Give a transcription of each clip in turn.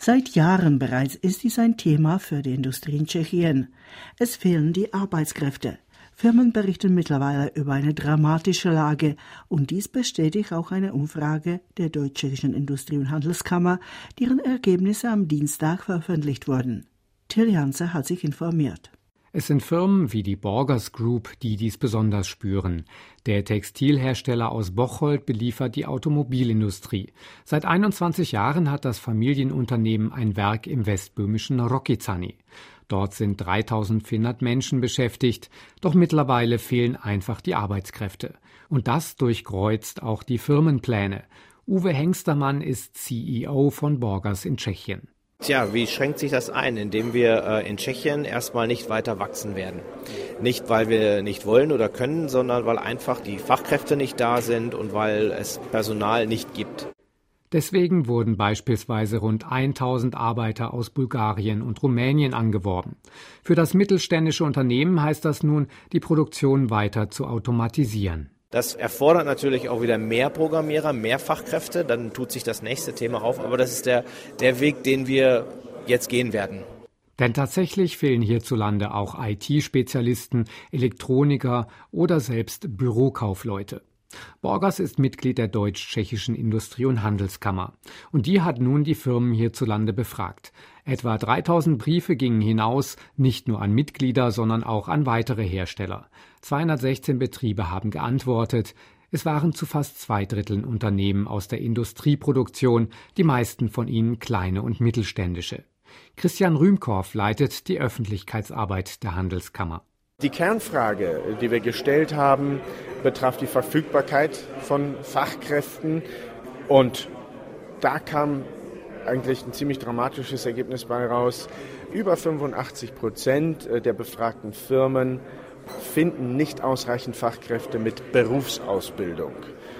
Seit Jahren bereits ist dies ein Thema für die Industrie in Tschechien. Es fehlen die Arbeitskräfte. Firmen berichten mittlerweile über eine dramatische Lage und dies bestätigt auch eine Umfrage der Deutsch-Tschechischen Industrie- und Handelskammer, deren Ergebnisse am Dienstag veröffentlicht wurden. Till Janse hat sich informiert. Es sind Firmen wie die Borgers Group, die dies besonders spüren. Der Textilhersteller aus Bocholt beliefert die Automobilindustrie. Seit 21 Jahren hat das Familienunternehmen ein Werk im westböhmischen Rokycany. Dort sind 3.400 Menschen beschäftigt, doch mittlerweile fehlen einfach die Arbeitskräfte. Und das durchkreuzt auch die Firmenpläne. Uwe Hengstermann ist CEO von Borgers in Tschechien. Tja, wie schränkt sich das ein? Indem wir in Tschechien erstmal nicht weiter wachsen werden. Nicht, weil wir nicht wollen oder können, sondern weil einfach die Fachkräfte nicht da sind und weil es Personal nicht gibt. Deswegen wurden beispielsweise rund 1.000 Arbeiter aus Bulgarien und Rumänien angeworben. Für das mittelständische Unternehmen heißt das nun, die Produktion weiter zu automatisieren. Das erfordert natürlich auch wieder mehr Programmierer, mehr Fachkräfte, dann tut sich das nächste Thema auf. Aber das ist der Weg, den wir jetzt gehen werden. Denn tatsächlich fehlen hierzulande auch IT-Spezialisten, Elektroniker oder selbst Bürokaufleute. Borgers ist Mitglied der Deutsch-Tschechischen Industrie- und Handelskammer. Und die hat nun die Firmen hierzulande befragt. Etwa 3.000 Briefe gingen hinaus, nicht nur an Mitglieder, sondern auch an weitere Hersteller. 216 Betriebe haben geantwortet. Es waren zu fast 2/3 Unternehmen aus der Industrieproduktion, die meisten von ihnen kleine und mittelständische. Christian Rühmkorff leitet die Öffentlichkeitsarbeit der Handelskammer. Die Kernfrage, die wir gestellt haben, betraf die Verfügbarkeit von Fachkräften. Und da kam eigentlich ein ziemlich dramatisches Ergebnis bei raus. Über 85% der befragten Firmen finden nicht ausreichend Fachkräfte mit Berufsausbildung.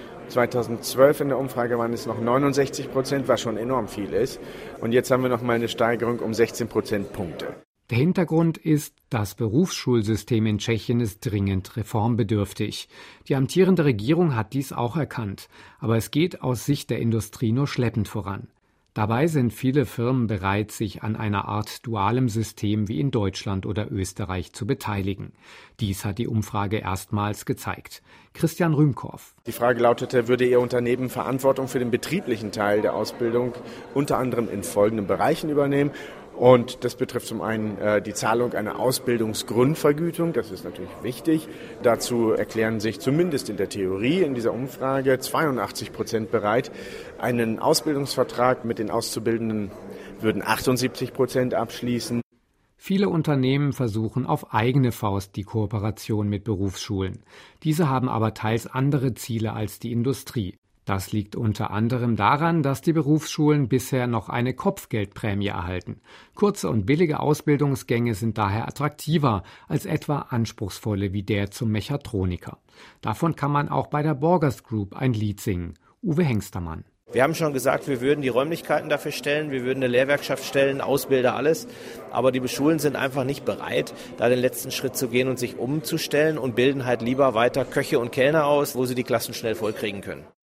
2012 in der Umfrage waren es noch 69%, was schon enorm viel ist. Und jetzt haben wir noch mal eine Steigerung um 16 Prozentpunkte. Der Hintergrund ist, das Berufsschulsystem in Tschechien ist dringend reformbedürftig. Die amtierende Regierung hat dies auch erkannt, aber es geht aus Sicht der Industrie nur schleppend voran. Dabei sind viele Firmen bereit, sich an einer Art dualem System wie in Deutschland oder Österreich zu beteiligen. Dies hat die Umfrage erstmals gezeigt. Christian Rühmkorff. Die Frage lautete, würde Ihr Unternehmen Verantwortung für den betrieblichen Teil der Ausbildung unter anderem in folgenden Bereichen übernehmen? Und das betrifft zum einen die Zahlung einer Ausbildungsgrundvergütung, das ist natürlich wichtig. Dazu erklären sich zumindest in der Theorie in dieser Umfrage 82% bereit. Einen Ausbildungsvertrag mit den Auszubildenden würden 78% abschließen. Viele Unternehmen versuchen auf eigene Faust die Kooperation mit Berufsschulen. Diese haben aber teils andere Ziele als die Industrie. Das liegt unter anderem daran, dass die Berufsschulen bisher noch eine Kopfgeldprämie erhalten. Kurze und billige Ausbildungsgänge sind daher attraktiver als etwa anspruchsvolle wie der zum Mechatroniker. Davon kann man auch bei der Borgers Group ein Lied singen. Uwe Hengstermann. Wir haben schon gesagt, wir würden die Räumlichkeiten dafür stellen, wir würden eine Lehrwerkschaft stellen, Ausbilder, alles. Aber die Schulen sind einfach nicht bereit, da den letzten Schritt zu gehen und sich umzustellen und bilden halt lieber weiter Köche und Kellner aus, wo sie die Klassen schnell vollkriegen können.